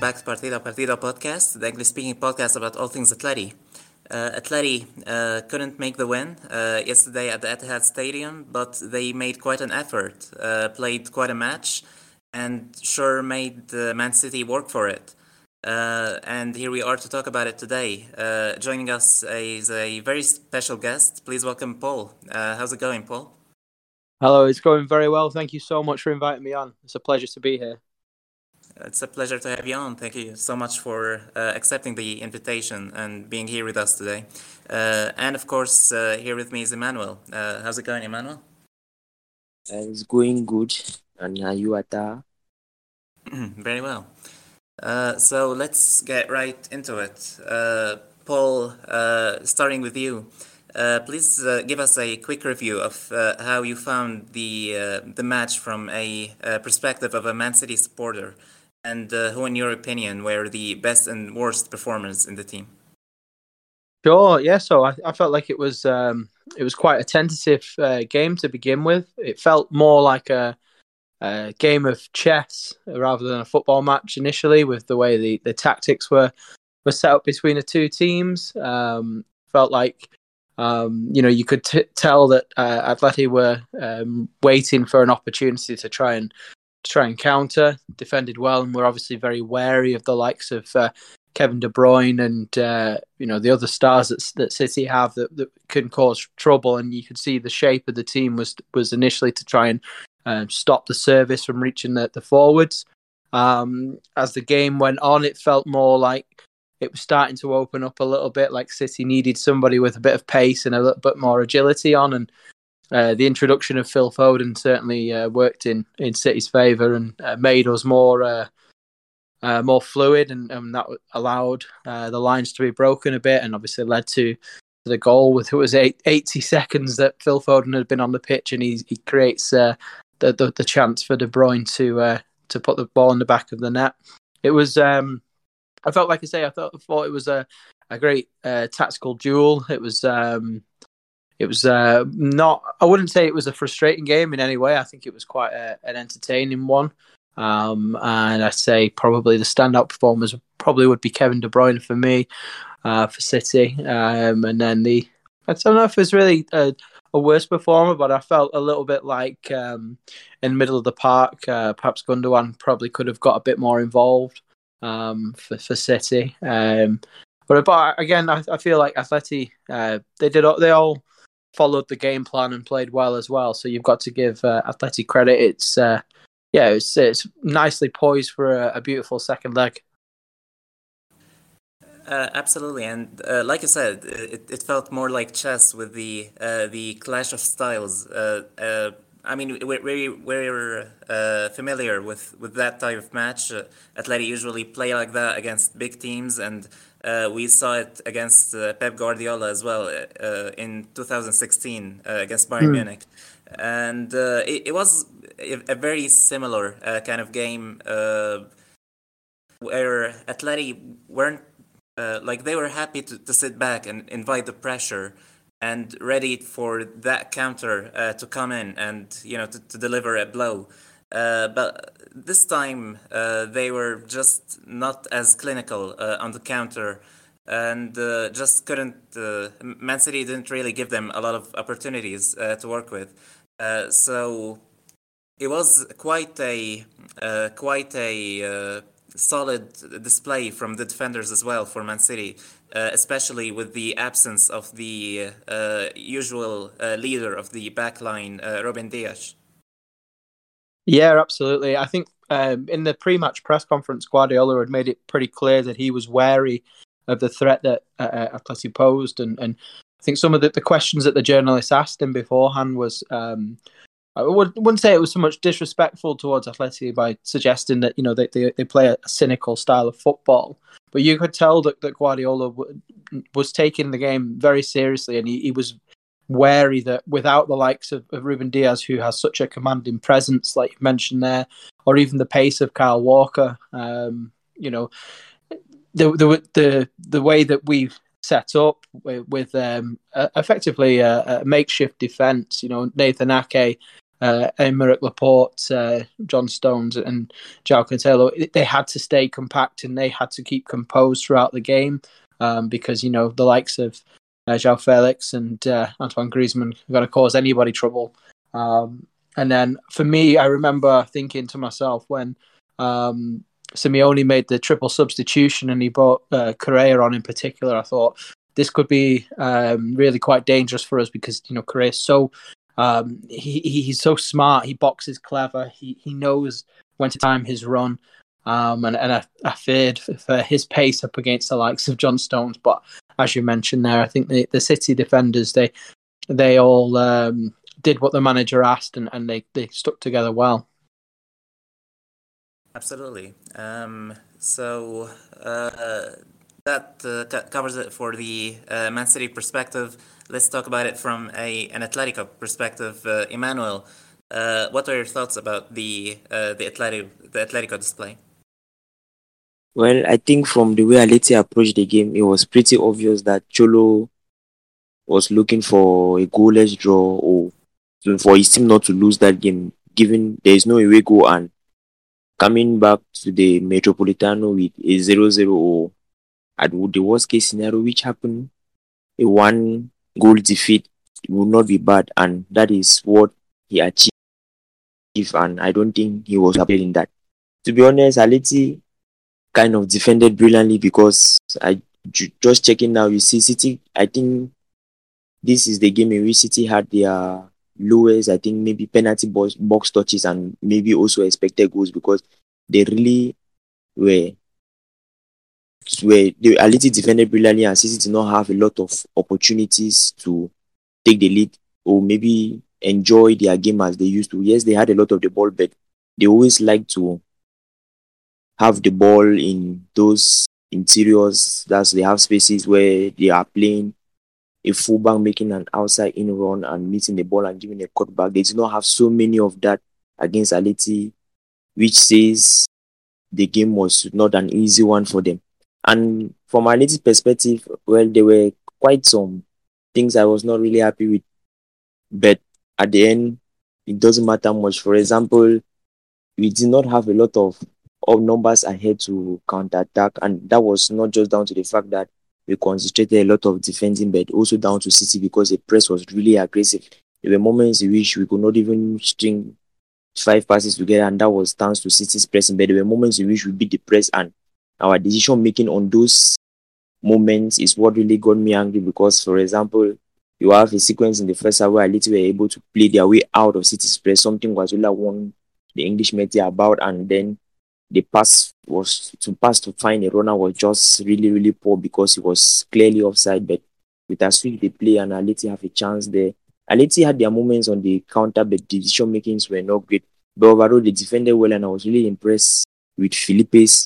back to Partido podcast, the English-speaking podcast about all things Atleti. Atleti couldn't make the win yesterday at the Etihad Stadium, but they made quite an effort, played quite a match, and sure made Man City work for it. And here we are to talk about it today. Joining us is a very special guest. Please welcome Paul. How's it going, Paul? Hello, it's going very well. Thank you so much for inviting me on. It's a pleasure to be here. It's a pleasure to have you on. Thank you so much for accepting the invitation and being here with us today. And of course, here with me is Emmanuel. How's it going, Emmanuel? It's going good. And you are there? Very well. So let's get right into it. Paul, starting with you. Please give us a quick review of how you found the match from a perspective of a Man City supporter, and who, in your opinion, were the best and worst performers in the team? Sure, yeah. So I felt like it was quite a tentative game to begin with. It felt more like a game of chess rather than a football match initially, with the way the tactics were set up between the two teams. Felt like you could tell that Atleti were waiting for an opportunity to try and counter, defended well, and were obviously very wary of the likes of Kevin De Bruyne and the other stars that City have that can cause trouble. And you could see the shape of the team was initially to try and stop the service from reaching the forwards. As the game went on, it felt more like it was starting to open up a little bit, like City needed somebody with a bit of pace and a little bit more agility on. And the introduction of Phil Foden certainly worked in City's favour and made us more fluid, and that allowed the lines to be broken a bit, and obviously led to the goal. With it was 80 seconds that Phil Foden had been on the pitch, and he creates the chance for De Bruyne to put the ball in the back of the net. It was. I felt like I thought it was a great tactical duel. It was not. I wouldn't say it was a frustrating game in any way. I think it was quite an entertaining one. And I'd say probably the standout performers probably would be Kevin De Bruyne for me, for City. And then I don't know if it's really a worse performer, but I felt a little bit like in the middle of the park, perhaps Gundogan probably could have got a bit more involved for City. But again, I feel like Atleti, they all followed the game plan and played well as well. So you've got to give Atleti credit. It's nicely poised for a beautiful second leg. Absolutely, and like you said, it felt more like chess with the clash of styles. I mean, we're familiar with that type of match. Atleti usually play like that against big teams, and we saw it against Pep Guardiola as well in 2016 against Bayern Munich. And it was a very similar kind of game where Atleti weren't they were happy to sit back and invite the pressure and ready for that counter to come in and to deliver a blow. But this time they were just not as clinical on the counter, and just couldn't. Man City didn't really give them a lot of opportunities to work with. So it was quite a solid display from the defenders as well for Man City, especially with the absence of the usual leader of the backline, Ruben Dias. Yeah, absolutely. I think in the pre-match press conference, Guardiola had made it pretty clear that he was wary of the threat that Atleti posed, and I think some of the questions that the journalists asked him beforehand was. I wouldn't say it was so much disrespectful towards Atleti by suggesting that they play a cynical style of football, but you could tell that Guardiola was taking the game very seriously, and he was wary that without the likes of Ruben Dias, who has such a commanding presence, like you mentioned there, or even the pace of Kyle Walker, the way that we've set up with effectively a makeshift defence. Nathan Ake Aymeric Laporte, John Stones, and João Cancelo, they had to stay compact and they had to keep composed throughout the game because, the likes of João Felix and Antoine Griezmann are going to cause anybody trouble. And then for me, I remember thinking to myself when Simeone made the triple substitution and he brought Correa on in particular, I thought this could be really quite dangerous for us because, Correa is so he's so smart. He boxes clever. He knows when to time his run. And I feared for his pace up against the likes of John Stones. But as you mentioned there, I think the City defenders, they all did what the manager asked and they stuck together well. Absolutely. So that covers it for the Man City perspective. Let's talk about it from an Atletico perspective. Emmanuel, what are your thoughts about the Atletico display? Well, I think from the way Aleti approached the game, it was pretty obvious that Cholo was looking for a goalless draw or for his team not to lose that game, given there is no away goal and coming back to the Metropolitano with a 0-0 or at the worst case scenario, which happened, a 1-goal defeat would not be bad, and that is what he achieved. And I don't think he was happy in that. To be honest, Aleti kind of defended brilliantly because just checking now, you see City. I think this is the game in which City had their lowest, I think maybe penalty box touches and maybe also expected goals because they really were they Aleti defended brilliantly and City did not have a lot of opportunities to take the lead or maybe enjoy their game as they used to. Yes, they had a lot of the ball, but they always like to have the ball in those interiors. That's they have spaces where they are playing a fullback making an outside in run and meeting the ball and giving a cutback. They do not have so many of that against Aleti, which says the game was not an easy one for them. And from Aleti's perspective, well, there were quite some things I was not really happy with. But at the end, it doesn't matter much. For example, we did not have a lot of numbers ahead to counter-attack. And that was not just down to the fact that we concentrated a lot of defending, but also down to City because the press was really aggressive. There were moments in which we could not even string 5 passes together, and that was thanks to City's pressing. But there were moments in which we beat the press, and our decision making on those moments is what really got me angry because, for example, you have a sequence in the first half where Aleti were able to play their way out of City's press, something Guardiola won the English media about, and then the pass to find a runner was just really, really poor because it was clearly offside. But with a switch they play and Aleti have a chance there. Aleti had their moments on the counter, but decision makings were not great. But overall, they defended well, and I was really impressed with Felipe's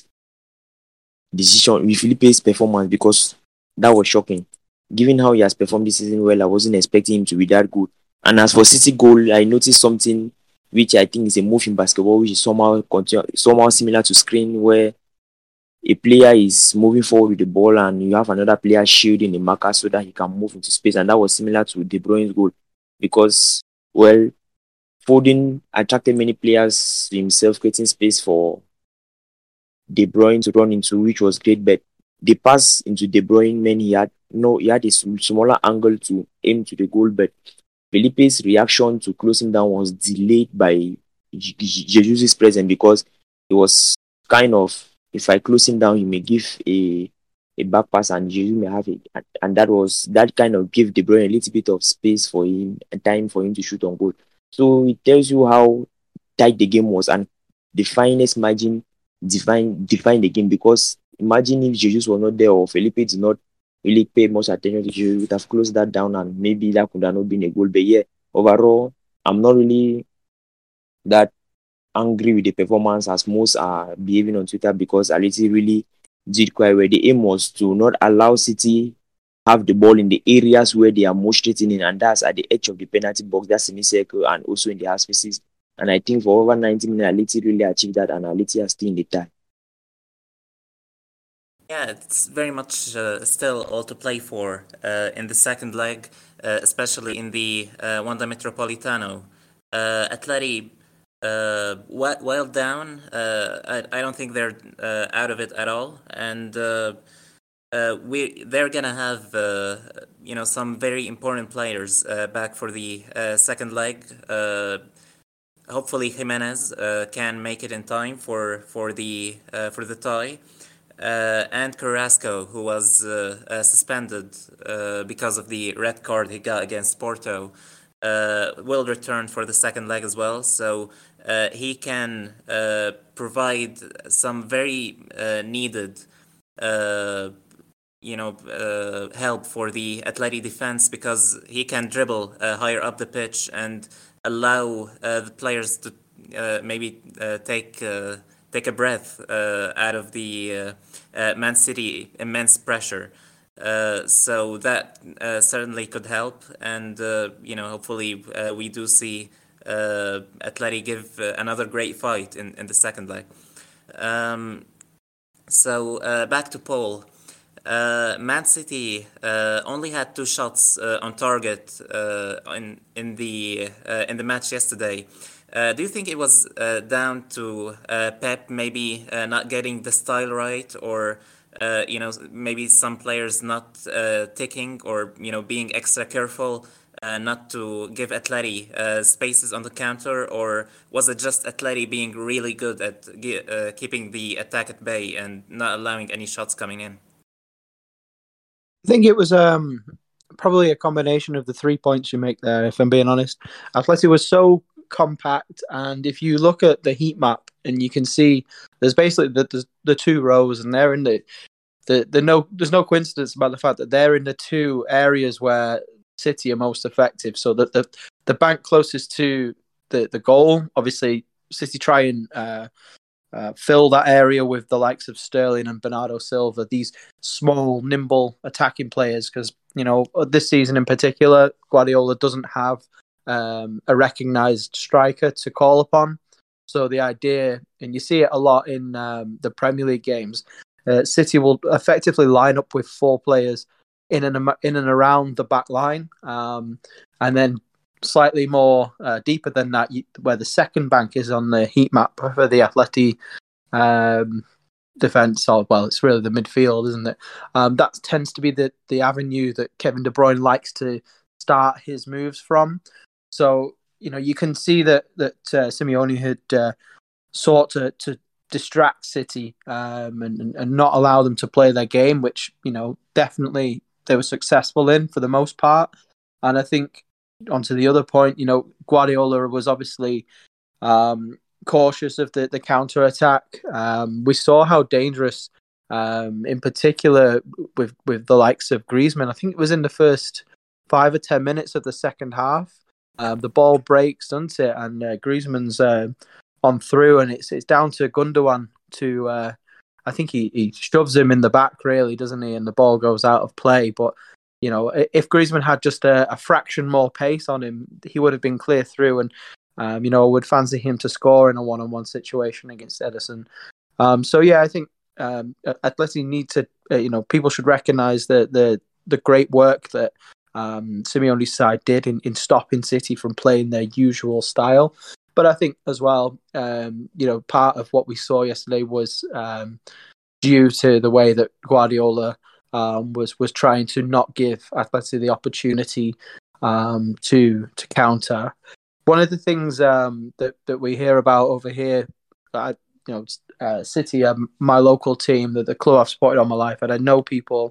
performance because that was shocking. Given how he has performed this season well, I wasn't expecting him to be that good. And as for City goal, I noticed something which I think is a move in basketball, which is somehow similar to screen, where a player is moving forward with the ball and you have another player shielding the marker so that he can move into space. And that was similar to De Bruyne's goal because, well, Foden attracted many players to himself, creating space for De Bruyne to run into, which was great. But the pass into De Bruyne meant he had a smaller angle to aim to the goal, but Felipe's reaction to closing down was delayed by Jesus' presence because it was kind of, if I close him down, he may give a back pass and Jesus may have it. And that kind of gave De Bruyne a little bit of space for him and time for him to shoot on goal. So it tells you how tight the game was and the finest margin defined the game because imagine if Jesus was not there or Felipe did not really pay much attention to you, would have closed that down and maybe that could have not been a goal. But yeah, overall, I'm not really that angry with the performance as most are behaving on Twitter because Aleti really did quite well. The aim was to not allow City have the ball in the areas where they are most threatening, and that's at the edge of the penalty box, that semicircle, and also in the half spaces. And I think for over 90 minutes, Aleti really achieved that, and Aleti are still in the tie. Yeah, it's very much still all to play for in the second leg, especially in the Wanda Metropolitano. Atleti, while down, I don't think they're out of it at all, and they're gonna have some very important players back for the second leg. Hopefully Jimenez can make it in time for the tie. And Carrasco, who was suspended because of the red card he got against Porto, will return for the second leg as well. So he can provide some very needed help for the Atleti defense, because he can dribble higher up the pitch and allow the players to maybe take a breath out of the Man City immense pressure. So that certainly could help, and hopefully we do see Atleti give another great fight in the second leg. So back to Paul. Man City only had 2 shots on target in the match yesterday. Do you think it was down to Pep maybe not getting the style right, or maybe some players not ticking, or being extra careful not to give Atleti spaces on the counter, or was it just Atleti being really good at keeping the attack at bay and not allowing any shots coming in? I think it was probably a combination of the 3 points you make there, if I'm being honest. Atleti was so compact, and if you look at the heat map, and you can see there's basically the 2 rows, and they're in there's no coincidence about the fact that they're in the 2 areas where City are most effective. So that the bank closest to the goal, obviously City try and fill that area with the likes of Sterling and Bernardo Silva, these small, nimble attacking players, because this season in particular, Guardiola doesn't have a recognised striker to call upon. So the idea, and you see it a lot in the Premier League games, City will effectively line up with 4 players in and around the back line, and then slightly more deeper than that, where the second bank is on the heat map for the Atleti defence, or it's really the midfield, isn't it? That tends to be the avenue that Kevin De Bruyne likes to start his moves from. So you can see that Simeone had sought to distract City and not allow them to play their game, which definitely they were successful in for the most part. And I think, onto the other point, Guardiola was obviously cautious of the counter attack. We saw how dangerous, in particular with the likes of Griezmann. I think it was in the first 5 or 10 minutes of the second half. The ball breaks, doesn't it? And Griezmann's on through, and it's down to Gundogan to. I think he shoves him in the back, really, doesn't he? And the ball goes out of play. But if Griezmann had just a fraction more pace on him, he would have been clear through, and would fancy him to score in a one-on-one situation against Ederson. So yeah, I think Atleti need to. People should recognise the great work that Simeone's side did in stopping City from playing their usual style. But I think as well, part of what we saw yesterday was due to the way that Guardiola was trying to not give Atleti the opportunity to counter. One of the things that we hear about over here, City, my local team, the club I've supported all my life, and I know people,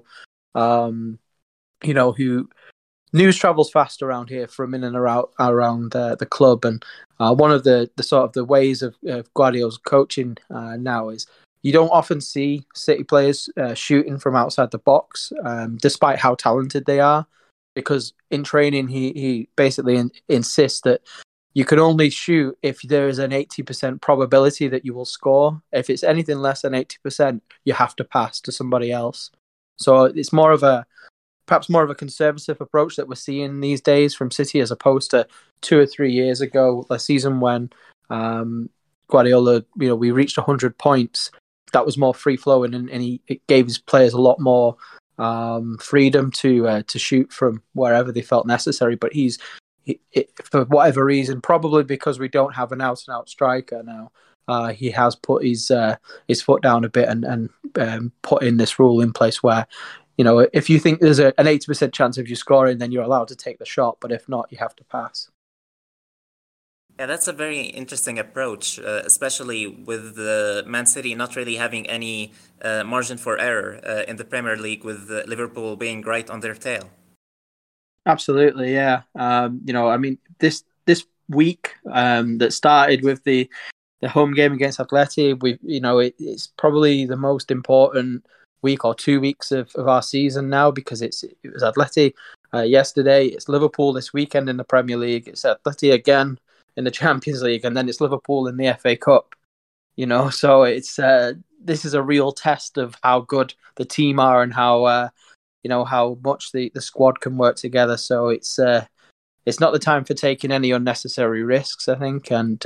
who news travels fast around here from in and around the club, and one of the sort of the ways of Guardiola's coaching now is you don't often see City players shooting from outside the box, despite how talented they are, because in training he basically insists that you can only shoot if there is an 80% probability that you will score. If it's anything less than 80%, you have to pass to somebody else. So it's perhaps more of a conservative approach that we're seeing these days from City, as opposed to 2 or 3 years ago, a season when Guardiola, we reached 100 points. That was more free flowing, and he gave his players a lot more freedom to shoot from wherever they felt necessary. But he's for whatever reason, probably because we don't have an out-and-out striker now, he has put his foot down a bit and put in this rule in place where, if you think there's an 80% chance of you scoring, then you're allowed to take the shot. But if not, you have to pass. Yeah, that's a very interesting approach, especially with Man City not really having any margin for error in the Premier League, with Liverpool being right on their tail. Absolutely, yeah. This week that started with the home game against Atleti, it's probably the most important week or 2 weeks of our season now, because it was Atleti yesterday, it's Liverpool this weekend in the Premier League, it's Atleti again in the Champions League, and then it's Liverpool in the FA Cup. So it's this is a real test of how good the team are and how how much the squad can work together. So it's not the time for taking any unnecessary risks, I think. And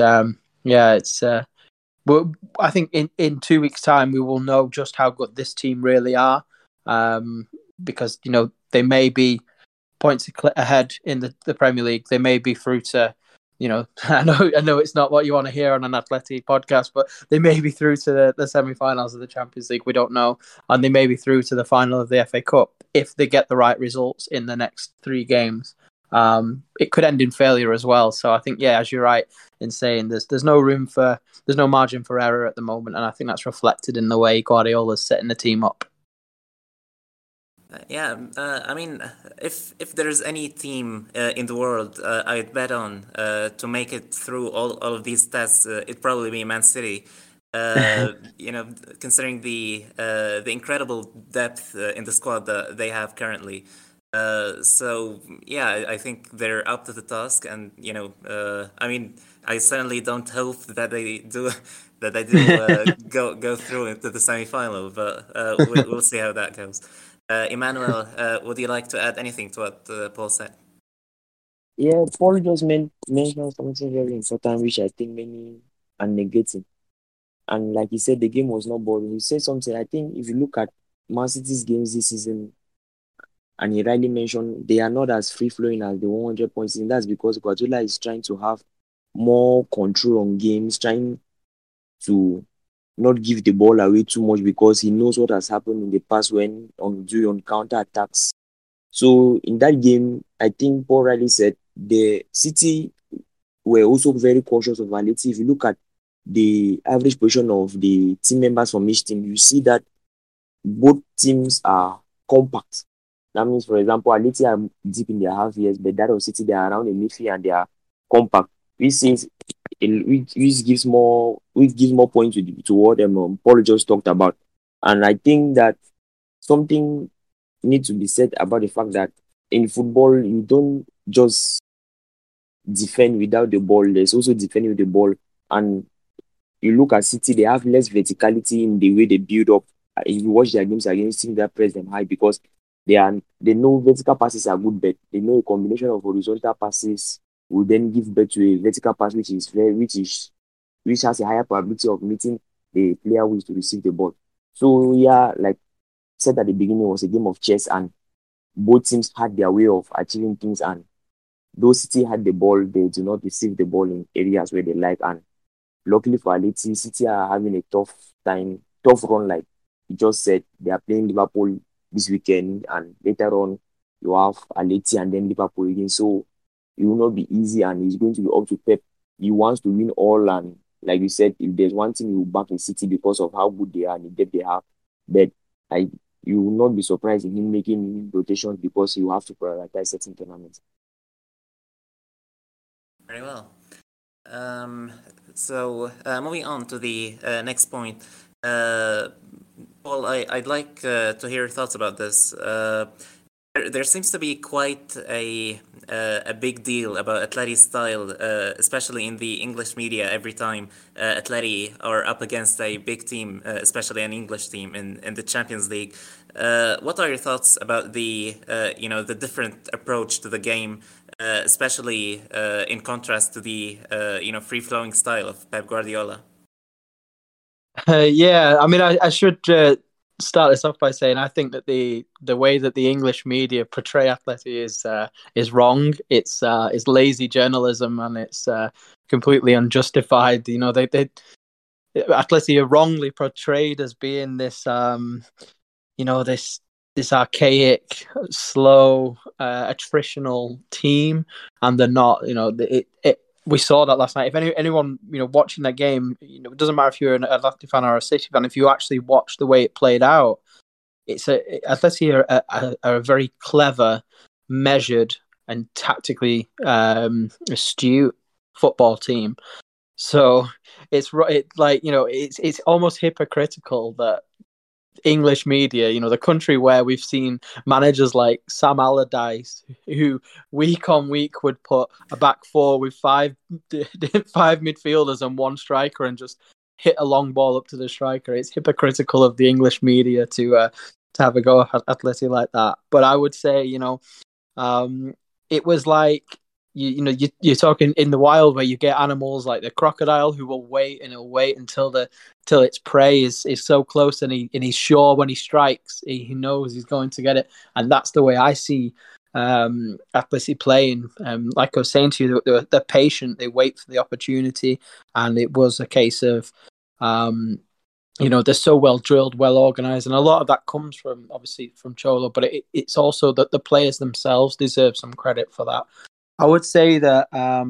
I think in 2 weeks' time we will know just how good this team really are, because they may be points ahead in the Premier League. They may be through to, I know it's not what you want to hear on an Atleti podcast, but they may be through to the semi-finals of the Champions League. We don't know, and they may be through to the final of the FA Cup if they get the right results in the next 3 games. It could end in failure as well. So I think, as you're right in saying, there's no margin for error at the moment, and I think that's reflected in the way Guardiola's setting the team up. I mean, if there's any team in the world I'd bet on to make it through all of these tests, it'd probably be Man City. Considering the incredible depth in the squad that they have currently. I think they're up to the task, and I certainly don't hope that they do go through into the semi-final, but we'll see how that goes. Emmanuel, would you like to add anything to what Paul said? Yeah, Paul just mentioned something very important, which I think many are negating. And like he said, the game was not boring. He said something, I think if you look at Man City's games this season, and he rightly mentioned, they are not as free-flowing as the 100 points. And that's because Guardiola is trying to have more control on games, trying to not give the ball away too much, because he knows what has happened in the past when on counter-attacks. So in that game, I think Paul rightly said, the City were also very cautious of Atleti. If you look at the average position of the team members from each team, you see that both teams are compact. That means, for example, Atleti are deep in their half years, but that of City, they are around the midfield and they are compact. Which gives more points to what Paul just talked about. And I think that something needs to be said about the fact that in football, you don't just defend without the ball. There's also defending with the ball. And you look at City, they have less verticality in the way they build up. If you watch their games against teams that press them high, because they know vertical passes are good, but they know a combination of horizontal passes will then give birth to a vertical pass, which has a higher probability of meeting the player who is to receive the ball. So like said at the beginning, it was a game of chess, and both teams had their way of achieving things. And though City had the ball, they do not receive the ball in areas where they like. And luckily for Atleti, City are having a tough run. Like you just said, they are playing Liverpool this weekend, and later on you have Atleti and then Liverpool again. So it will not be easy, and it's going to be up to Pep. He wants to win all, and like you said, if there's one thing, you will back in City because of how good they are and the depth they have. But you will not be surprised in him making rotations, because you have to prioritize certain tournaments. Very well. Moving on to the next point. Paul, I'd like to hear your thoughts about this. There seems to be quite a big deal about Atleti's style, especially in the English media. Every time Atleti are up against a big team, especially an English team in the Champions League, what are your thoughts about the different approach to the game, especially in contrast to the free-flowing style of Pep Guardiola? I mean, I should start this off by saying I think that the way that the English media portray Atleti is wrong. It's lazy journalism, and it's completely unjustified. You know, they Atleti are wrongly portrayed as being this this archaic, slow, attritional team, and they're not. You know, we saw that last night. If anyone watching that game, it doesn't matter if you're an Atleti fan or a City fan. If you actually watch the way it played out, Atleti are a very clever, measured, and tactically astute football team. So it's almost hypocritical that English media, the country where we've seen managers like Sam Allardyce, who week on week would put a back four with five midfielders and one striker and just hit a long ball up to the striker. It's hypocritical of the English media to have a go at Atleti like that. But I would say, it was like you're talking in the wild where you get animals like the crocodile who will wait and he'll wait until its prey is so close, and he's sure when he strikes he knows he's going to get it. And that's the way I see Atleti playing. Like I was saying to you, they're patient, they wait for the opportunity, and it was a case of they're so well drilled, well organized, and a lot of that comes from Cholo, but it's also that the players themselves deserve some credit for that. I would say that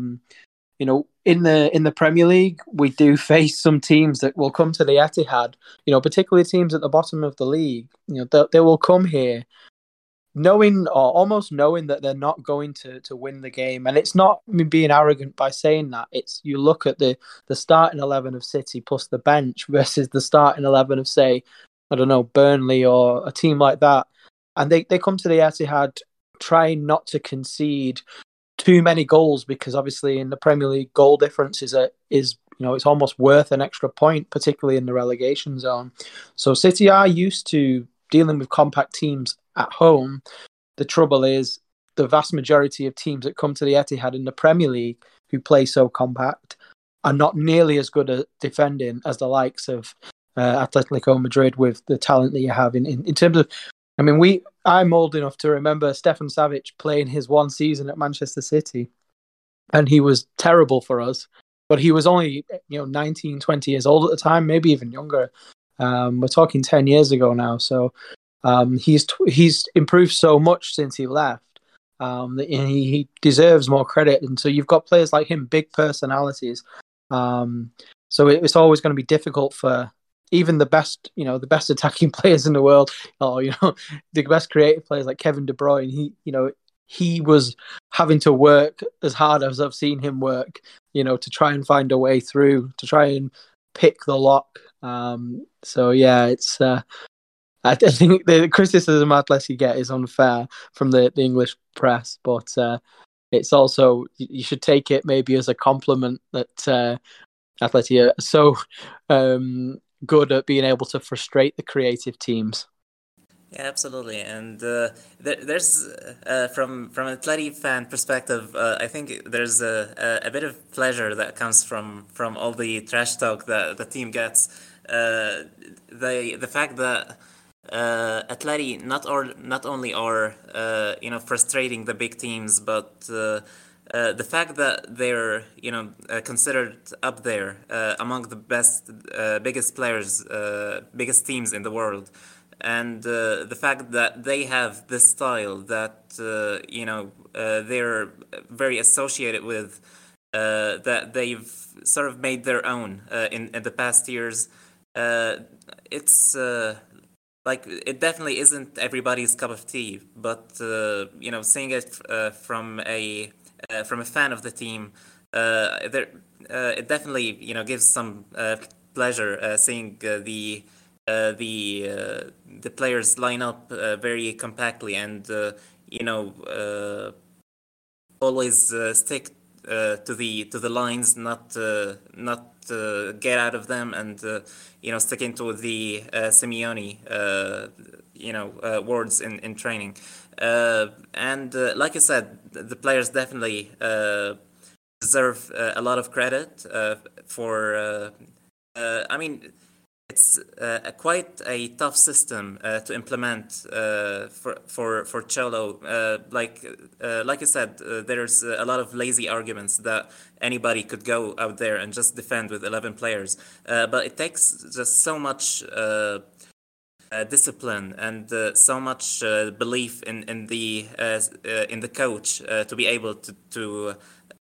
in the Premier League, we do face some teams that will come to the Etihad. Particularly teams at the bottom of the league. They will come here knowing or almost knowing that they're not going to win the game. And it's not me being arrogant by saying that. It's you look at the starting 11 of City plus the bench versus the starting 11 of, say, I don't know, Burnley or a team like that, and they come to the Etihad trying not to concede too many goals, because obviously in the Premier League goal difference is it's almost worth an extra point, particularly in the relegation zone. So City are used to dealing with compact teams at home. The trouble is the vast majority of teams that come to the Etihad in the Premier League who play so compact are not nearly as good at defending as the likes of Atletico Madrid, with the talent that you have in terms of. I mean, I'm old enough to remember Stefan Savic playing his one season at Manchester City, and he was terrible for us. But he was only 19, 20 years old at the time, maybe even younger. We're talking 10 years ago now. So he's improved so much since he left. He deserves more credit. And so you've got players like him, big personalities. So it's always going to be difficult for even the best attacking players in the world, or the best creative players like Kevin De Bruyne. He was having to work as hard as I've seen him work, to try and find a way through, to try and pick the lock. So yeah, it's. I think the criticism Atleti get is unfair from the English press, but it's also, you should take it maybe as a compliment that Atleti are so good at being able to frustrate the creative teams. Yeah, absolutely. And there's from an Atleti fan perspective, I think there's a bit of pleasure that comes from all the trash talk that the team gets. The fact that Atleti not only are frustrating the big teams, but the fact that they're considered up there among the biggest players, biggest teams in the world, and the fact that they have this style that they're very associated with, that they've sort of made their own in the past years. It's like, it definitely isn't everybody's cup of tea, but seeing it from a fan of the team, it definitely gives some pleasure seeing the players line up very compactly and always stick to the lines, not get out of them, and stick into the Simeone words in training. And like I said, the players definitely deserve a lot of credit for. I mean, it's quite a tough system to implement for Cholo. Like I said, there's a lot of lazy arguments that anybody could go out there and just defend with 11 players, but it takes just so much discipline and so much belief in the coach to be able to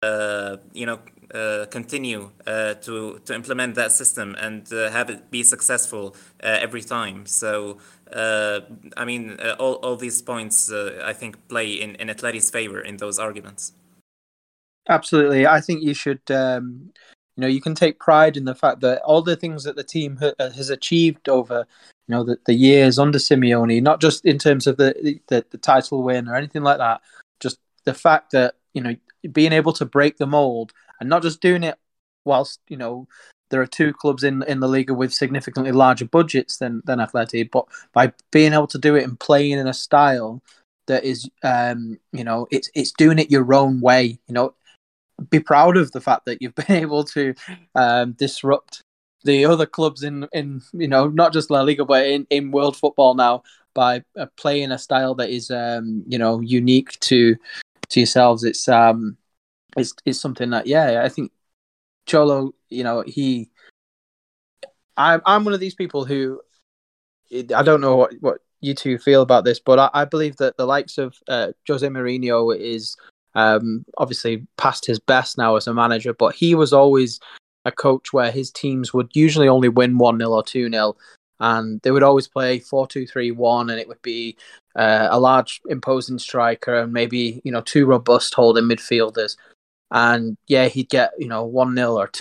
continue to implement that system and have it be successful every time. So I mean, all these points I think play in Atleti's favor in those arguments. Absolutely, I think you should. You can take pride in the fact that all the things that the team has achieved over, the years under Simeone, not just in terms of the title win or anything like that, just the fact that being able to break the mold and not just doing it whilst there are two clubs in the Liga with significantly larger budgets than Atleti, but by being able to do it and playing in a style that is, it's doing it your own way. Be proud of the fact that you've been able to disrupt the other clubs in not just La Liga but in world football now by playing a style that is unique to yourselves. It's something that I think Cholo, I'm one of these people who, I don't know what you two feel about this, but I believe that the likes of Jose Mourinho is obviously past his best now as a manager, but he was always a coach where his teams would usually only win 1-0 or 2-0, and they would always play 4-2-3-1, and it would be a large imposing striker and maybe two robust holding midfielders. And he'd get 1-0 or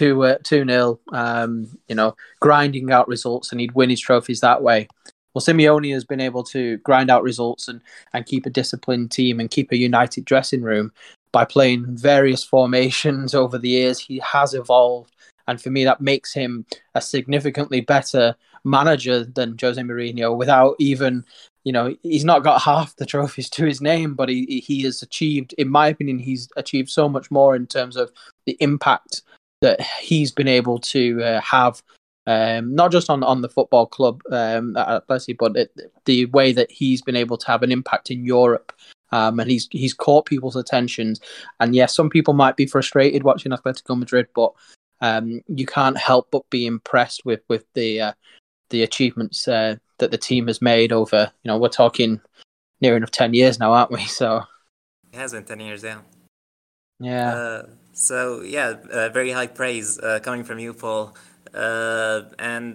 2-0, grinding out results, and he'd win his trophies that way. Well, Simeone has been able to grind out results and keep a disciplined team and keep a united dressing room by playing various formations over the years. He has evolved, and for me, that makes him a significantly better manager than Jose Mourinho. Without even, he's not got half the trophies to his name, but he has achieved, in my opinion, he's achieved so much more in terms of the impact that he's been able to have. Not just on the football club, but the way that he's been able to have an impact in Europe, and he's caught people's attentions. And yes, some people might be frustrated watching Atletico Madrid, but you can't help but be impressed with the achievements that the team has made over. We're talking near enough 10 years now, aren't we? So it has been 10 years, yeah. Yeah. Very high praise coming from you, Paul. Like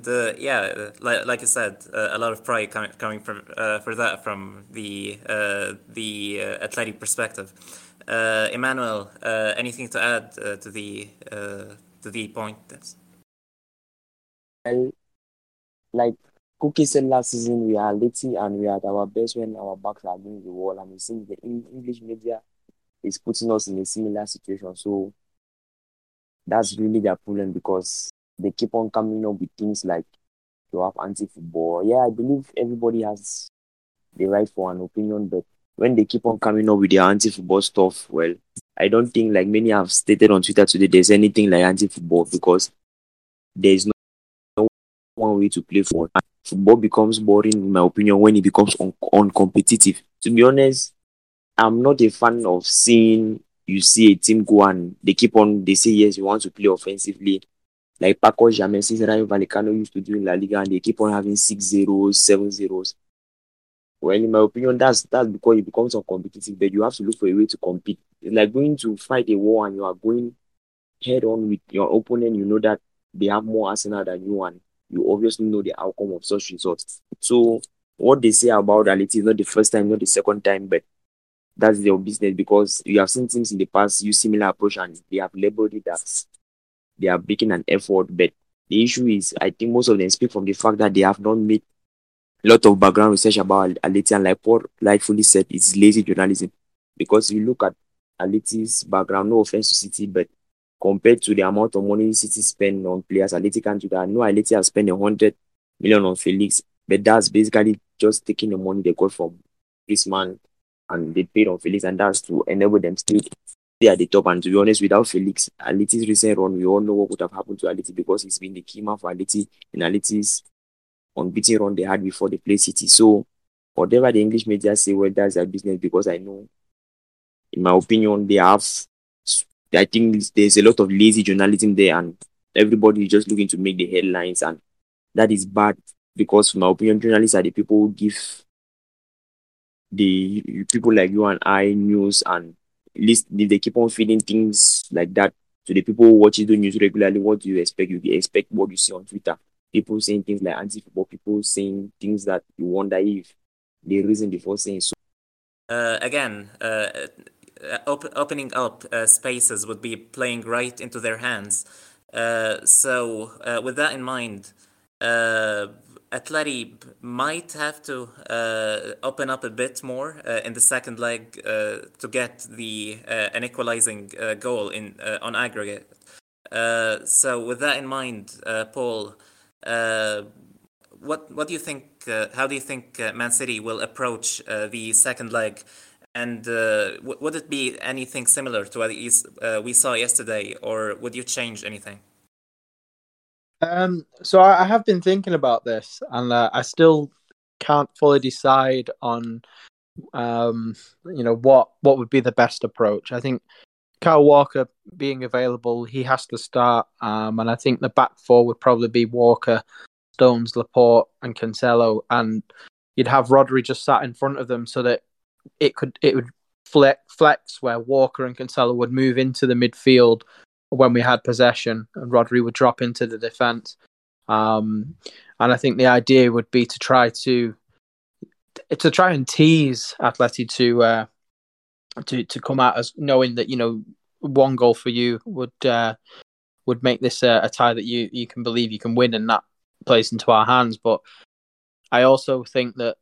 I said, a lot of pride coming from for that from the athletic perspective. Emmanuel, anything to add to the point? Well, like Cookie said last season, we are Atleti and we are at our best when our backs are against the wall, and we see the English media is putting us in a similar situation. So that's really their problem, because they keep on coming up with things like you have anti-football. Yeah, I believe everybody has the right for an opinion, but when they keep on coming up with their anti-football stuff, well, I don't think, like many have stated on Twitter today, there's anything like anti-football, because there is no one way to play football. Football becomes boring, in my opinion, when it becomes uncompetitive. To be honest, I'm not a fan of seeing you see a team go and they say, yes, you want to play offensively. Like Paco James, Rayo Vallecano used to do in La Liga, and they keep on having 6-0, 7-0. Well, in my opinion, that's because it becomes uncompetitive, but you have to look for a way to compete. It's like going to fight a war and you are going head on with your opponent. You know that they have more arsenal than you, and you obviously know the outcome of such results. So what they say about Atleti is not the first time, not the second time, but that's their business, because you have seen teams in the past use similar approach and they have labeled it as they are making an effort. But the issue is, I think most of them speak from the fact that they have not made a lot of background research about Atleti, and like Paul rightfully said, it's lazy journalism. Because if you look at Atleti's background, no offense to City, but compared to the amount of money City spend on players, Atleti can't do that. No, Atleti has spent 100 million on Felix, but that's basically just taking the money they got from Griezmann and they paid on Felix, and that's to enable them still stay at the top. And to be honest, without Felix, Atleti's recent run, we all know what would have happened to Atleti, because he's been the key man for Atleti in Atleti's unbeaten run they had before they played City. So whatever the English media say, well, that's their business, because I know, in my opinion, they have. I think there's a lot of lazy journalism there, and everybody is just looking to make the headlines, and that is bad, because, in my opinion, journalists are the people who give the people like you and I news, and at least if they keep on feeding things like that to the people who watch the news regularly, what do you expect? You expect what you see on Twitter. People saying things like anti-football, people saying things that you wonder if they reason before saying so. Again, opening up spaces would be playing right into their hands. So with that in mind, Atleti might have to open up a bit more in the second leg to get an equalizing goal on aggregate. So with that in mind, Paul, what do you think? How do you think Man City will approach the second leg? And would it be anything similar to what we saw yesterday, or would you change anything? So I have been thinking about this, and I still can't fully decide on, what would be the best approach. I think Kyle Walker being available, he has to start, and I think the back four would probably be Walker, Stones, Laporte, and Cancelo, and you'd have Rodri just sat in front of them so that it would flex where Walker and Cancelo would move into the midfield when we had possession, and Rodri would drop into the defence. And I think the idea would be to try and tease Atleti to come out as knowing that one goal for you would make this a tie that you can believe you can win, and that plays into our hands. But I also think that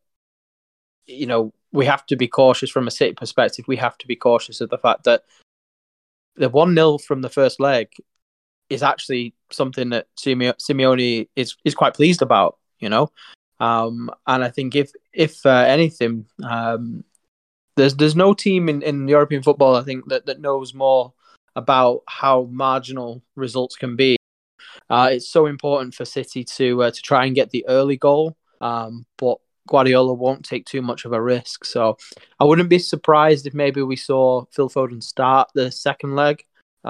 we have to be cautious from a City perspective. We have to be cautious of the fact that the 1-0 from the first leg is actually something that Simeone is quite pleased about, and I think if anything, there's no team in European football, I think, that knows more about how marginal results can be. It's so important for City to try and get the early goal, but Guardiola won't take too much of a risk. So I wouldn't be surprised if maybe we saw Phil Foden start the second leg,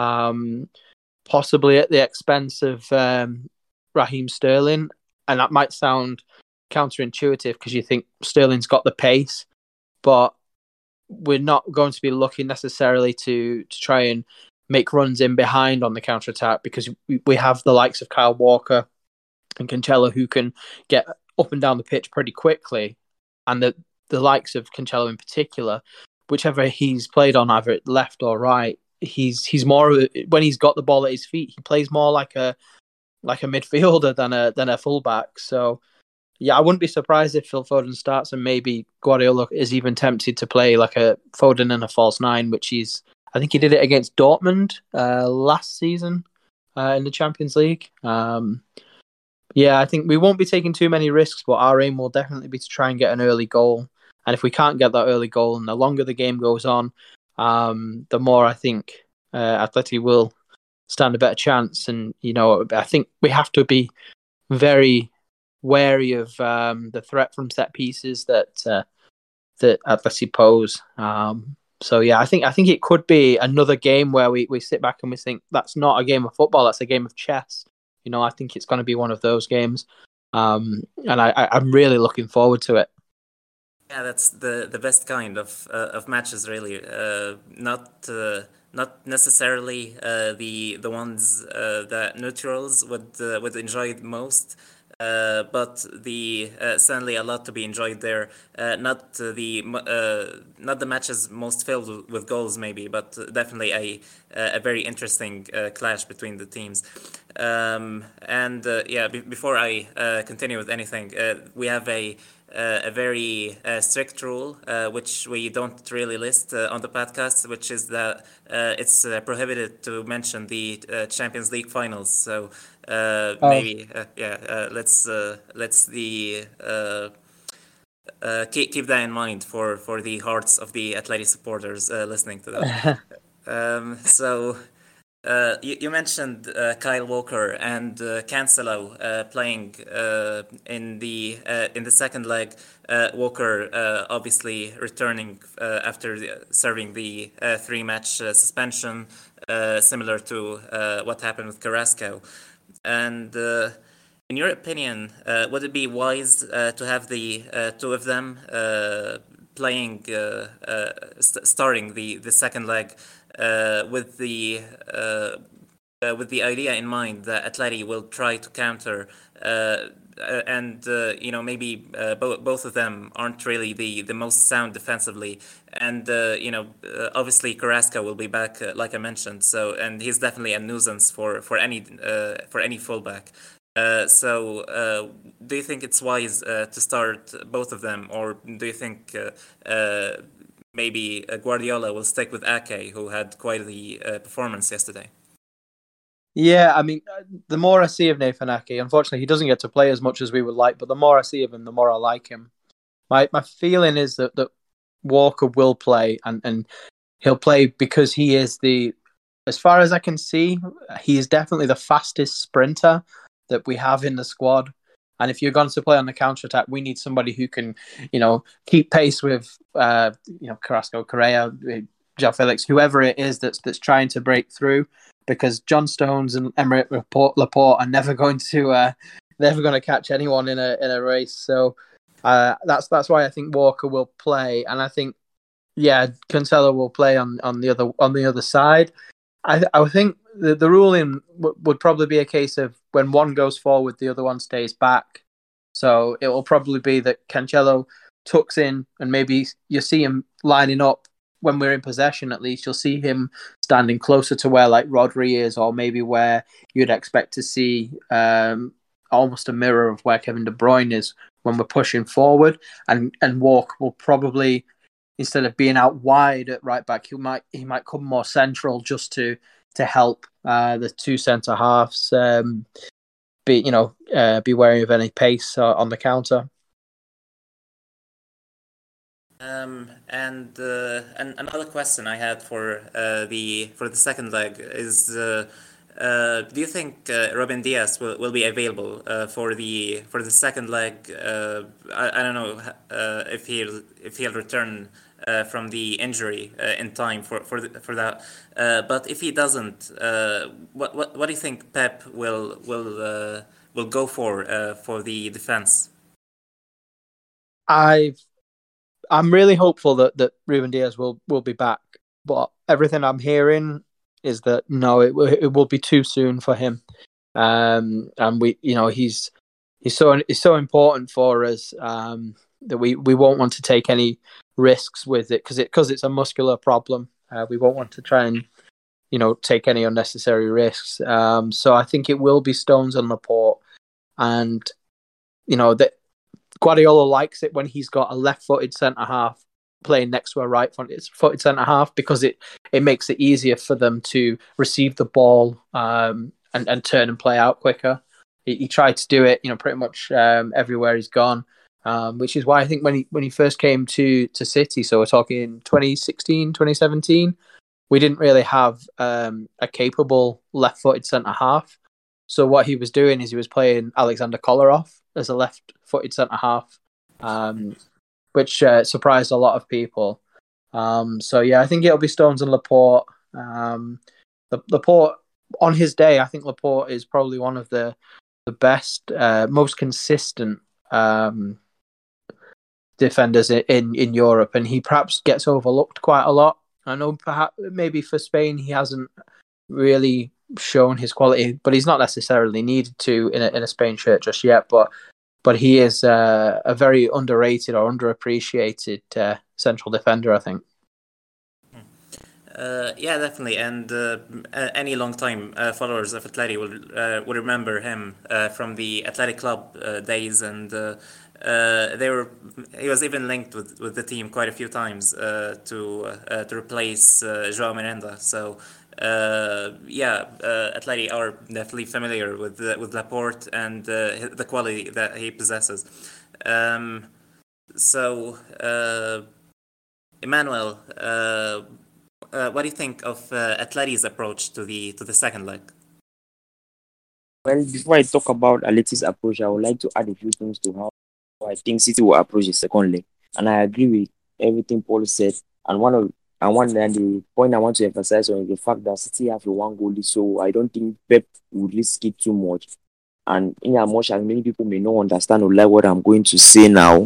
possibly at the expense of Raheem Sterling. And that might sound counterintuitive because you think Sterling's got the pace, but we're not going to be looking necessarily to try and make runs in behind on the counter-attack, because we have the likes of Kyle Walker and Cancelo who can get up and down the pitch pretty quickly, and the likes of Cancelo in particular, whichever he's played on, either left or right, he's more, when he's got the ball at his feet, he plays more like a midfielder than a fullback. So yeah, I wouldn't be surprised if Phil Foden starts, and maybe Guardiola is even tempted to play like a Foden and a false nine, which I think he did it against Dortmund last season in the Champions League. Yeah, I think we won't be taking too many risks, but our aim will definitely be to try and get an early goal. And if we can't get that early goal, and the longer the game goes on, the more I think Atleti will stand a better chance. And, I think we have to be very wary of the threat from set pieces that Atleti pose. So yeah, I think it could be another game where we sit back and we think that's not a game of football, that's a game of chess. I think it's going to be one of those games, and I'm really looking forward to it. Yeah, that's the best kind of matches, really. Not necessarily the ones that neutrals would enjoy the most. But certainly a lot to be enjoyed there. Not the matches most filled with goals, maybe, but definitely a very interesting clash between the teams. Before I continue with anything, we have a very strict rule, which we don't really list on the podcast, which is that it's prohibited to mention the Champions League finals. So keep that in mind for the hearts of the Atleti supporters listening to that. So You mentioned Kyle Walker and Cancelo playing in the second leg. Walker obviously returning after serving the three-match suspension, similar to what happened with Carrasco. And in your opinion, would it be wise to have the two of them playing, starting the second leg with the idea in mind that Atleti will try to counter, and maybe both of them aren't really the most sound defensively, and obviously Carrasco will be back, like I mentioned. So, and he's definitely a nuisance for any fullback. Do you think it's wise to start both of them, or do you think maybe Guardiola will stick with Ake, who had quite the performance yesterday? Yeah, I mean, the more I see of Nathan Ake, unfortunately, he doesn't get to play as much as we would like, but the more I see of him, the more I like him. My feeling is that Walker will play, and he'll play because he is as far as I can see, he is definitely the fastest sprinter that we have in the squad. And if you're going to play on the counter attack, we need somebody who can, keep pace with, Carrasco, Correa, João Felix, whoever it is that's trying to break through. Because John Stones and Emerick Laporte are never going to catch anyone in a race. So that's why I think Walker will play, and I think Cancelo will play on the other side. I think the ruling would probably be a case of when one goes forward, the other one stays back. So it will probably be that Cancelo tucks in, and maybe you see him lining up when we're in possession. At least you'll see him standing closer to where like Rodri is, or maybe where you'd expect to see almost a mirror of where Kevin De Bruyne is when we're pushing forward. And Walk will probably, instead of being out wide at right back, he might come more central just to help the two centre halves be wary of any pace on the counter. And another question I had for the second leg is, do you think Ruben Dias will be available for the second leg? I don't know if he'll return from the injury in time for that. But if he doesn't, what do you think Pep will go for the defense? I'm really hopeful that Ruben Dias will be back, but everything I'm hearing is that no, it will be too soon for him. And he's so important for us that we won't want to take any risks with it because it's a muscular problem. We won't want to try and take any unnecessary risks. So I think it will be Stones and Laporte, and that Guardiola likes it when he's got a left-footed centre half playing next to a right-footed centre half, because it makes it easier for them to receive the ball and turn and play out quicker. He tried to do it, pretty much everywhere he's gone, which is why I think when he first came to City, so we're talking 2016, 2017, we didn't really have a capable left-footed centre half. So what he was doing is he was playing Alexander Kolarov as a left-footed centre half, which surprised a lot of people. I think it'll be Stones and Laporte. Laporte on his day, I think Laporte is probably one of the best, most consistent defenders in Europe, and he perhaps gets overlooked quite a lot. I know perhaps maybe for Spain he hasn't really shown his quality, but he's not necessarily needed to in a Spain shirt just yet. But he is a very underrated or underappreciated central defender, I think. Yeah, definitely, and any long-time followers of Atleti will remember him from the Athletic Club days, and he was even linked with the team quite a few times to replace João Miranda. So Atleti are definitely familiar with Laporte and the quality that he possesses. Emmanuel, what do you think of Atleti's approach to the second leg? Well, before I talk about Aleti's approach, I would like to add a few things to how I think City will approach the second leg. And I agree with everything Paul said. And the point I want to emphasize on is the fact that City have a one goal lead, so I don't think Pep would risk it too much. And in as much as many people may not understand or like what I'm going to say now,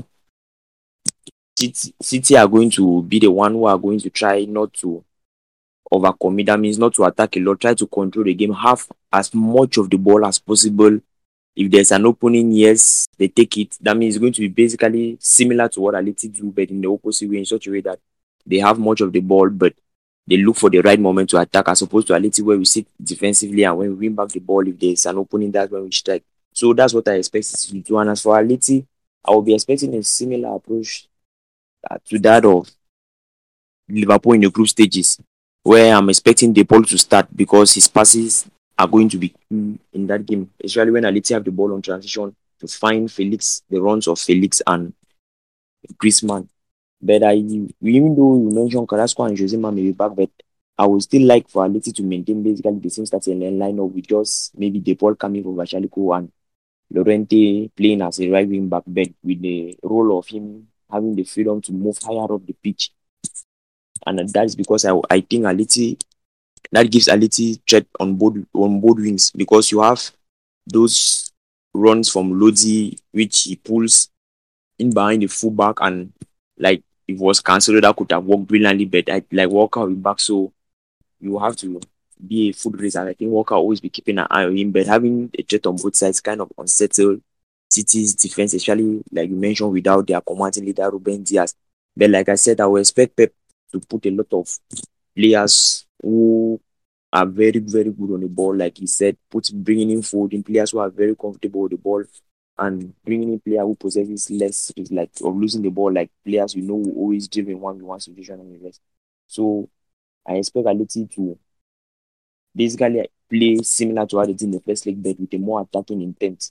City are going to be the one who are going to try not to overcommit. That means not to attack a lot, try to control the game, have as much of the ball as possible. If there's an opening, yes, they take it. That means it's going to be basically similar to what Aleti do, but in the opposite way, in such a way that they have much of the ball, but they look for the right moment to attack, as opposed to Aleti, where we sit defensively and when we win back the ball, if there's an opening, that's when we strike. So that's what I expect to do. And as for Aleti, I will be expecting a similar approach to that of Liverpool in the group stages, where I'm expecting the ball to start because his passes are going to be key in that game, especially when Aleti have the ball on transition to find Felix, the runs of Felix and Griezmann. But even though you mentioned Carrasco and Jose may be back, but I would still like for Aleti to maintain basically the same starting lineup with just maybe the ball coming from Vachalico and Llorente playing as a right wing back, but with the role of him having the freedom to move higher up the pitch. And that's because I think Aleti, that gives Aleti threat on both wings, because you have those runs from Lodi which he pulls in behind the fullback, and like it was cancelled, that could have worked brilliantly, but like Walker will be back, so you have to be a foot racer. I think Walker always be keeping an eye on him, but having a threat on both sides kind of unsettled City's defense, especially like you mentioned, without their commanding leader Ruben Diaz. But like I said, I will expect Pep to put a lot of players who are very, very good on the ball. Like he said, bringing in Foden, players who are very comfortable with the ball, and bringing in player who possesses less is like of losing the ball, like players who always drive in 1v1 situation and the rest. So I expect Aleti to basically play similar to how they did in the first leg, but with a more attacking intent.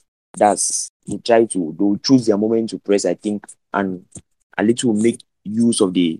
They'll choose their moment to press, I think, and Aleti will make use of the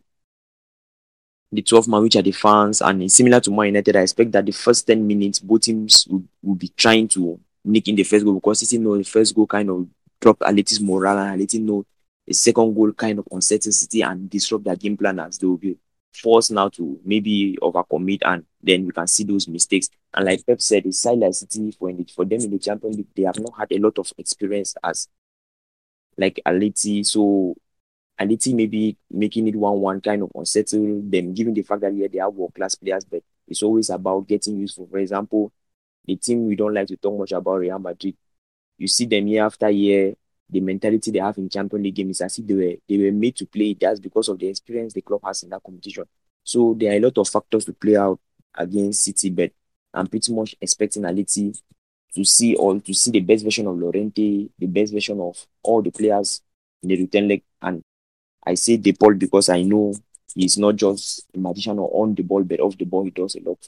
12 man, which are the fans, and it's similar to Man United. I expect that the first 10 minutes, both teams will be trying to nick in the first goal, because City know the first goal kind of dropped Aleti's morale, and Aleti know the second goal kind of unsettle City and disrupt their game plan, as they will be forced now to maybe overcommit, and then we can see those mistakes. And like Pep said, it's side like City for them in the Champions League, they have not had a lot of experience as like Aleti, so Aleti maybe making it 1-1 kind of unsettle them, given the fact that they are world-class players, but it's always about getting useful. For example, the team we don't like to talk much about, Real Madrid, you see them year after year, the mentality they have in Champions League games is as if they were made to play. That's because of the experience the club has in that competition. So there are a lot of factors to play out against City, but I'm pretty much expecting Aleti to see the best version of Llorente, the best version of all the players in the return leg. And I say De Paul because I know he's not just a magician or on the ball, but off the ball he does a lot.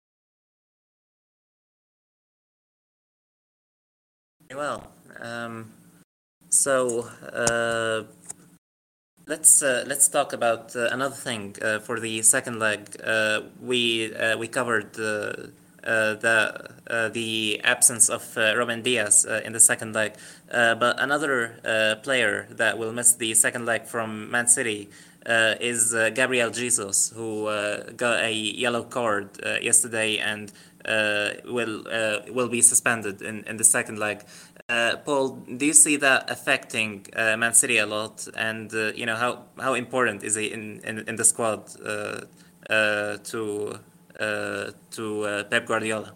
Well, so let's talk about another thing for the second leg. We covered the absence of Ruben Diaz in the second leg, but another player that will miss the second leg from Man City is Gabriel Jesus, who got a yellow card yesterday and will be suspended in the second leg. Paul, do you see that affecting Man City a lot, and how important is he in the squad to Pep Guardiola?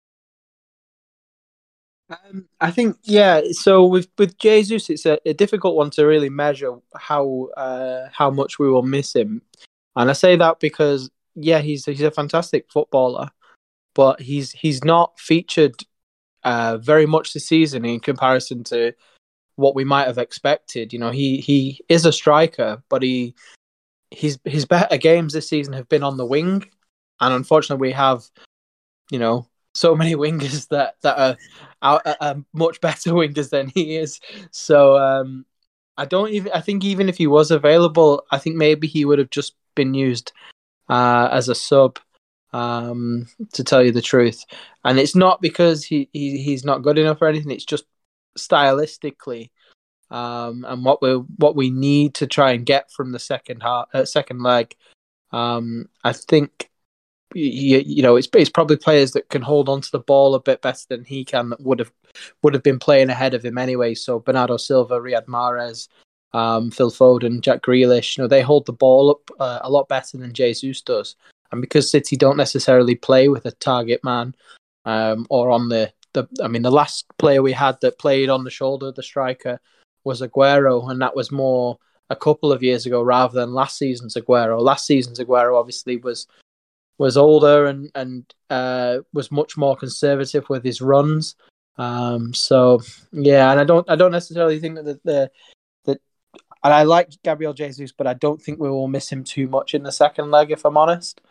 I think so with Jesus, it's a difficult one to really measure how much we will miss him, and I say that because he's a fantastic footballer, but he's not featured very much this season in comparison to what we might have expected. He is a striker, but his better games this season have been on the wing, and unfortunately we have so many wingers that are much better wingers than he is. So I think even if he was available, I think maybe he would have just been used as a sub. To tell you the truth, and it's not because he's not good enough or anything. It's just stylistically, and what we need to try and get from the second leg. I think it's probably players that can hold on to the ball a bit better than he can that would have been playing ahead of him anyway. So Bernardo Silva, Riyad Mahrez, Phil Foden, Jack Grealish, they hold the ball up a lot better than Jesus does. And because City don't necessarily play with a target man, or on the last player we had that played on the shoulder, the striker, was Aguero, and that was more a couple of years ago rather than last season's Aguero. Last season's Aguero obviously was older and was much more conservative with his runs. So yeah, and I don't necessarily think that and I like Gabriel Jesus, but I don't think we will miss him too much in the second leg, if I'm honest.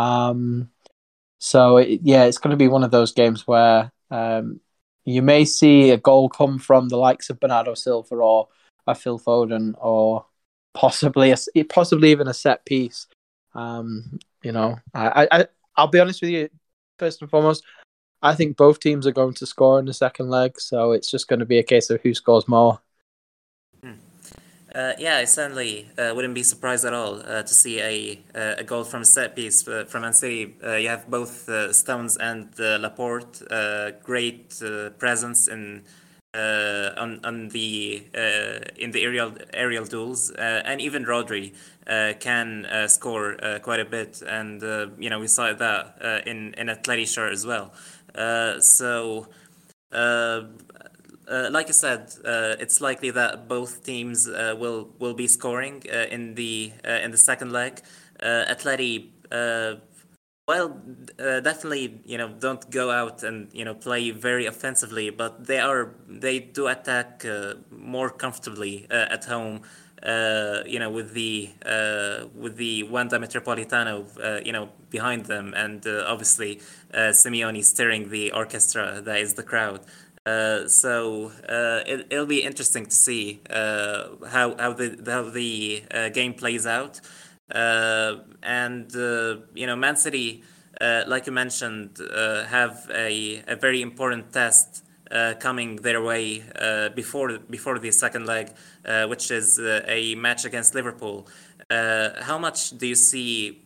So it's going to be one of those games where you may see a goal come from the likes of Bernardo Silva or a Phil Foden, or possibly even a set piece. I'll be honest with you. First and foremost, I think both teams are going to score in the second leg, so it's just going to be a case of who scores more. I certainly wouldn't be surprised at all to see a goal from a set piece from Man City. You have both Stones and Laporte, great presence in the aerial duels, and even Rodri can score quite a bit, and we saw that in Atleti shirt as well. Like I said, it's likely that both teams will be scoring in the second leg. Atleti, definitely don't go out and play very offensively, but they do attack more comfortably at home. With the Wanda Metropolitano, behind them, and obviously Simeone steering the orchestra that is the crowd. It'll be interesting to see how the game plays out, Man City, like you mentioned, have a very important test coming their way before the second leg, which is a match against Liverpool. How much do you see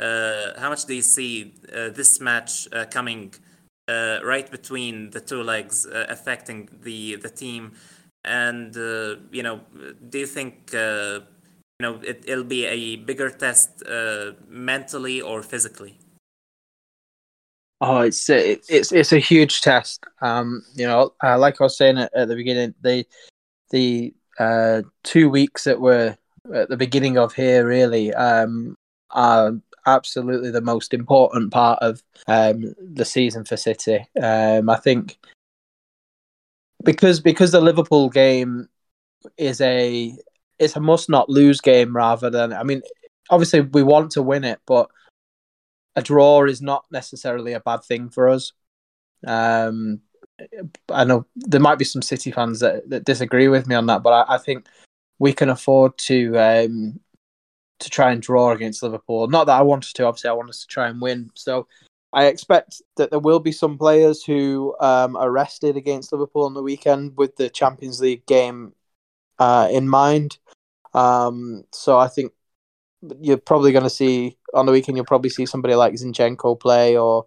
this match coming right between the two legs, affecting the team, and do you think it'll be a bigger test mentally or physically? Oh, it's a huge test. Like I was saying at the beginning, the 2 weeks that we're at the beginning of here really are absolutely the most important part of the season for City. I think because the Liverpool game is it's a must not lose game rather than, obviously we want to win it, but a draw is not necessarily a bad thing for us. I know there might be some City fans that disagree with me on that, but I think we can afford to try and draw against Liverpool. Not that I want us to, obviously I want us to try and win. So I expect that there will be some players who are rested against Liverpool on the weekend with the Champions League game in mind. So I think you're probably going to see, on the weekend, you'll probably see somebody like Zinchenko play, or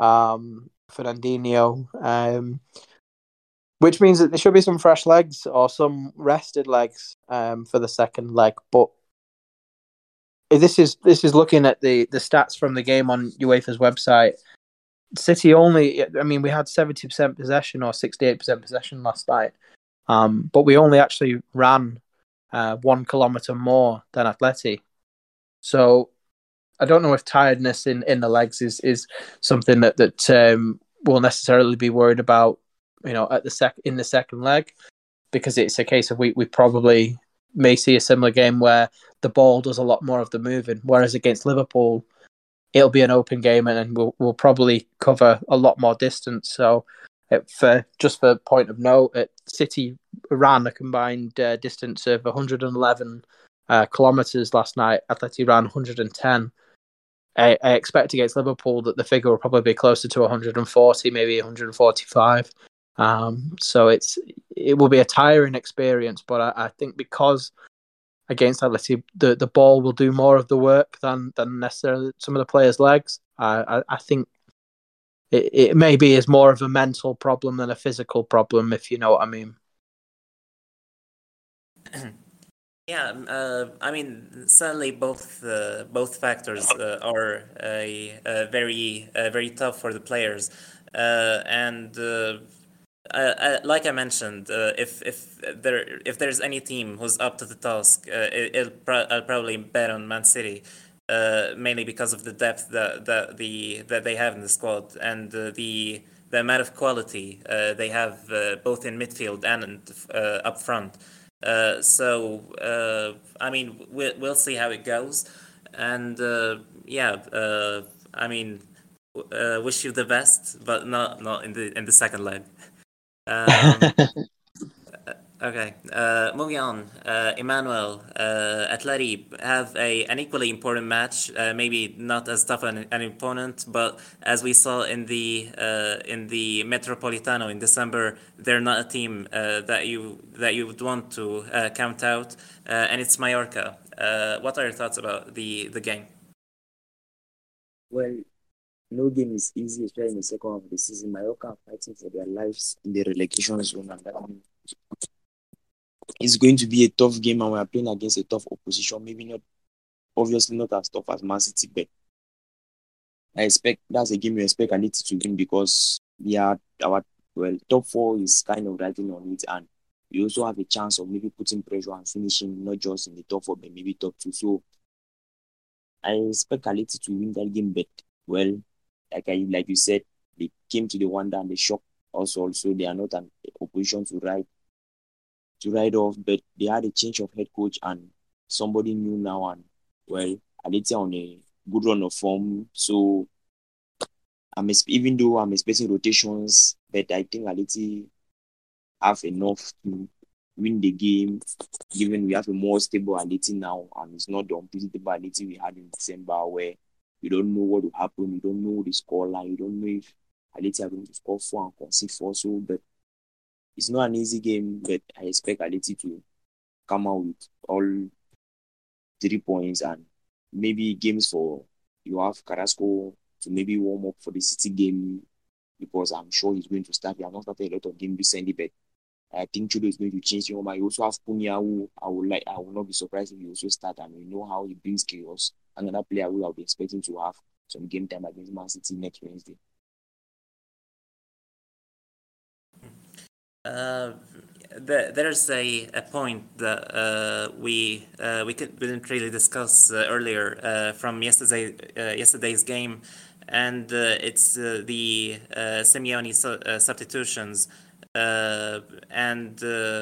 Fernandinho, which means that there should be some fresh legs or some rested legs for the second leg. But this is looking at the stats from the game on UEFA's website. City only, we had 70% possession or 68% possession last night, but we only actually ran 1 kilometre more than Atleti. So I don't know if tiredness in the legs is something that we'll necessarily be worried about, in the second leg, because it's a case of we probably may see a similar game where the ball does a lot more of the moving, whereas against Liverpool it'll be an open game and we'll probably cover a lot more distance. So for point of note, City ran a combined distance of 111 kilometres last night. Atleti ran 110. I expect against Liverpool that the figure will probably be closer to 140, maybe 145. So it will be a tiring experience, but I think because against Atleti, the ball will do more of the work than necessarily some of the players' legs. I think it maybe is more of a mental problem than a physical problem, if you know what I mean. Yeah, I mean, certainly both factors are very tough for the players, and like I mentioned, if there's any team who's up to the task, I'll probably bet on Man City, mainly because of the depth that they have in the squad and the amount of quality they have both in midfield and up front. I mean, we'll see how it goes, and I mean, wish you the best, but not in the second leg. Um, okay, moving on. Emmanuel, Atleti have an equally important match. Maybe not as tough an opponent, but as we saw in the Metropolitano in December, they're not a team that you would want to count out, and it's Mallorca. What are your thoughts about the game? Well, no game is easy, especially in the second half of the season. Mallorca are fighting for their lives in the relegation zone, and that means it's going to be a tough game, and we are playing against a tough opposition. Maybe not, obviously not as tough as Man City, but I expect that's a game you expect Atleti to win because our top four is kind of riding on it, and we also have a chance of maybe putting pressure and finishing not just in the top four, but maybe top two. So I expect Atleti to win that game, but well, like you said, they came to the wonder and they shocked us also. They are not an opposition to ride off, but they had a change of head coach and somebody new now, and well, Atleti on a good run of form. So even though I'm expecting rotations, but I think Atleti have enough to win the game, given we have a more stable Atleti now, and it's not the unpredictable Atleti we had in December where you don't know what will happen, you don't know the scoreline, you don't know if Atleti are going to score four and concede four. So, but it's not an easy game, but I expect Atleti to come out with all 3 points and maybe games for you have Carrasco to maybe warm up for the City game because I'm sure he's going to start. He has not started a lot of games recently, but I think Chudo is going to change him. You also have Cunha, who I will not be surprised if he also start, and we know how he brings chaos. Another player who I'll be expecting to have some game time against Man City next Wednesday. There's a point that we didn't really discuss earlier from yesterday's game, and it's the Simeone substitutions and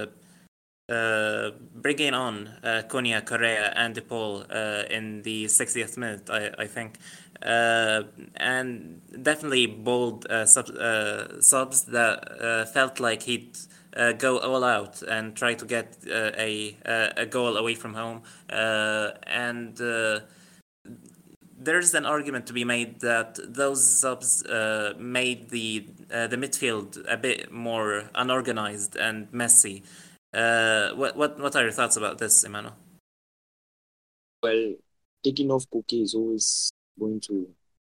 bringing on Cunha, Correa, and DePaul in the 60th minute, I think. And definitely bold subs that felt like he'd go all out and try to get a goal away from home. And there's an argument to be made that those subs made the midfield a bit more unorganized and messy. What are your thoughts about this, Emmanuel? Well, taking off Koke is always going to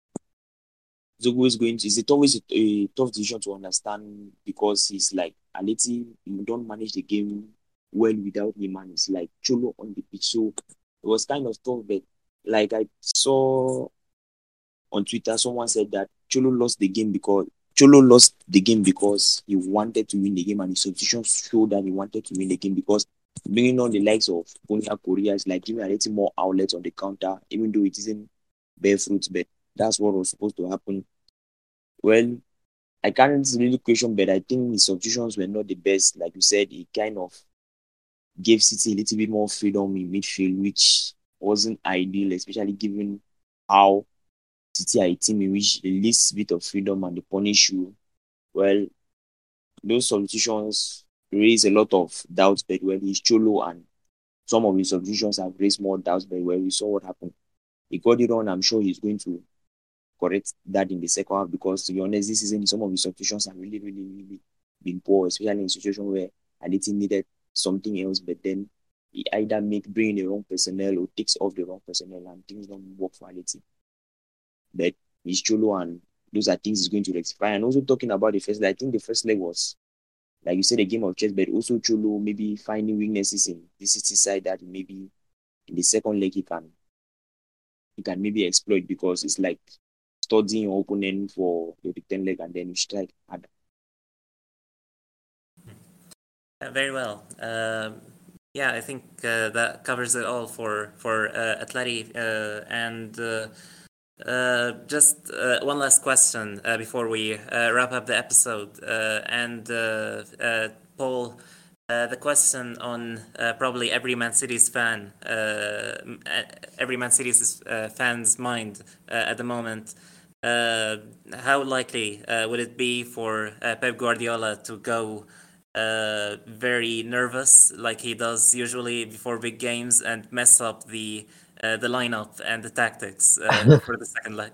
it's always a tough decision to understand because he's like Atleti, you don't manage the game well without him, and it's like Cholo on the pitch. So it was kind of tough, but like I saw on Twitter, someone said that Cholo lost the game because he wanted to win the game, and his substitutions showed that he wanted to win the game because bringing on the likes of Cunha, Korea is like giving Atleti more outlets on the counter, even though it isn't bare fruits, but that's what was supposed to happen. Well, I can't really question, but I think his substitutions were not the best. Like you said, he kind of gave City a little bit more freedom in midfield, which wasn't ideal, especially given how City are a team in which the least bit of freedom and they punish you. Well, those substitutions raise a lot of doubts, but well, he's Cholo and some of his substitutions have raised more doubts, but well, we saw what happened. he got it wrong. I'm sure he's going to correct that in the second half because, to be honest, this season some of his substitutions have really, really, really been poor, especially in a situation where Aleti needed something else, but then he either bring the wrong personnel or takes off the wrong personnel and things don't work for Aleti. But it's Cholo, and those are things he's going to rectify. And also talking about the first leg, I think the first leg was, like you said, a game of chess, but also Cholo maybe finding weaknesses in the City side that maybe in the second leg he can maybe exploit, because it's like studying your opponent for the return leg and then you strike hard. Very well. Yeah, I think that covers it all for Atleti. And just one last question before we wrap up the episode. Paul, the question on probably every Man City's fan's mind at the moment. How likely would it be for Pep Guardiola to go very nervous, like he does usually before big games, and mess up the lineup and the tactics for the second leg?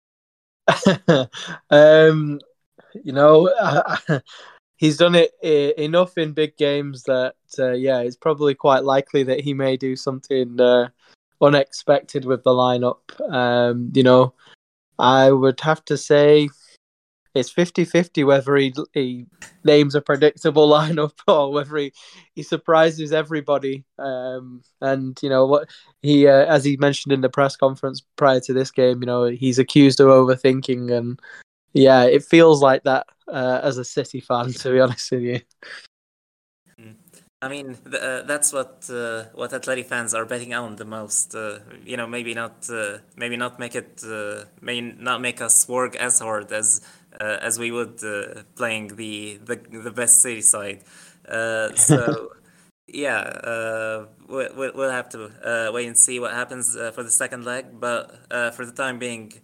He's done it enough in big games that it's probably quite likely that he may do something unexpected with the lineup. I would have to say it's 50-50 whether he names a predictable lineup or whether he surprises everybody. And what he, as he mentioned in the press conference prior to this game, he's accused of overthinking, and yeah, it feels like that as a City fan, to be honest with you. I mean, that's what Atleti fans are betting on the most. Maybe not make us work as hard as we would playing the best City side. So yeah, we'll have to wait and see what happens for the second leg. But for the time being,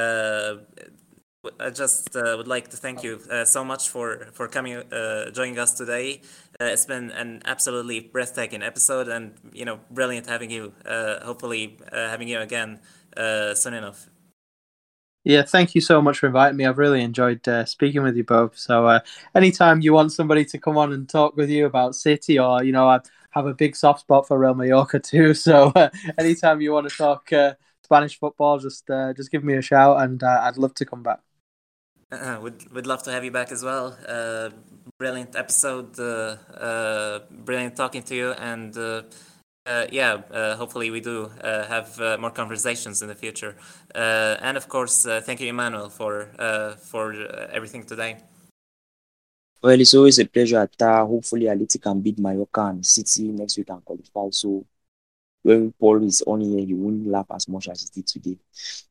I just would like to thank you so much for coming, joining us today. It's been an absolutely breathtaking episode, and brilliant having you. Hopefully, having you again soon enough. Yeah, thank you so much for inviting me. I've really enjoyed speaking with you both. So anytime you want somebody to come on and talk with you about City, or I have a big soft spot for Real Mallorca too. So anytime you want to talk Spanish football, just give me a shout, and I'd love to come back. We'd love to have you back as well. Brilliant episode, brilliant talking to you, and hopefully we do have more conversations in the future. And of course, thank you, Emmanuel, for everything today. Well, it's always a pleasure. Hopefully, Aleti can beat Mallorca and City next week and qualify. So when Paul is on here, he won't laugh as much as he did today.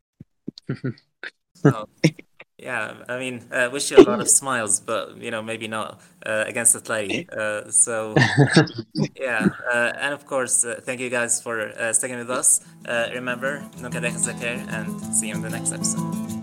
Yeah, I mean, wish you a lot of smiles, but maybe not against Atleti. So yeah, and of course, thank you guys for sticking with us. Remember, nunca dejes de creer, and see you in the next episode.